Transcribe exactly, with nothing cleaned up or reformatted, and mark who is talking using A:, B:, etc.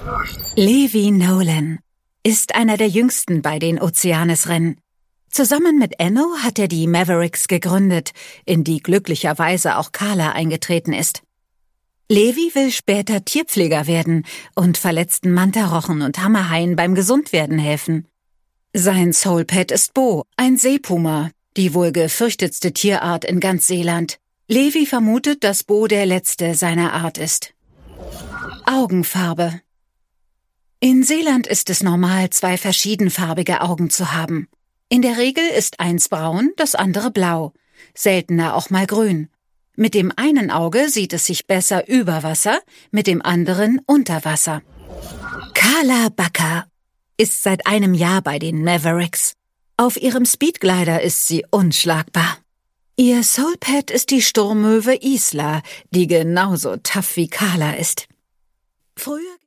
A: Levi Nolan ist einer der jüngsten bei den Ozeanes-Rennen. Zusammen mit Enno hat er die Mavericks gegründet, in die glücklicherweise auch Carla eingetreten ist. Levi will später Tierpfleger werden und verletzten Mantarochen und Hammerhaien beim Gesundwerden helfen. Sein Soulpet ist Bo, ein Seepuma, die wohl gefürchtetste Tierart in ganz Seeland. Levi vermutet, dass Bo der letzte seiner Art ist. Augenfarbe. In Seeland ist es normal, zwei verschiedenfarbige Augen zu haben. In der Regel ist eins braun, das andere blau, seltener auch mal grün. Mit dem einen Auge sieht es sich besser über Wasser, mit dem anderen unter Wasser. Carla Backer ist seit einem Jahr bei den Mavericks. Auf ihrem Speedglider ist sie unschlagbar. Ihr Soulpet ist die Sturmmöwe Isla, die genauso tough wie Carla ist. Früher